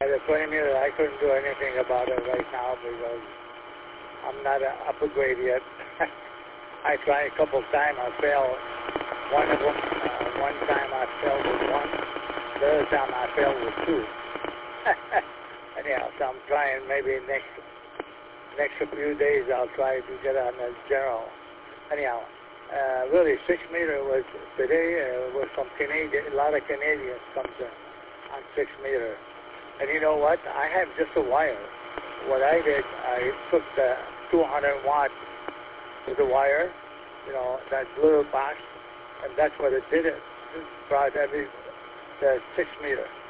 The 20 meter, I couldn't do anything about it right now because I'm not upper grade yet. I tried a couple of times, I failed. One of them, one time I failed with one. The other time I failed with two. Anyhow, so I'm trying maybe next few days I'll try to get on the general. Anyhow, really 6 meter was today was from Canadian. A lot of Canadians comes on 6 meter. And you know what? I have just a wire. What I did, I took the 200 watt with the wire, you know, that little box, and that's what it did. It brought the 6 meter.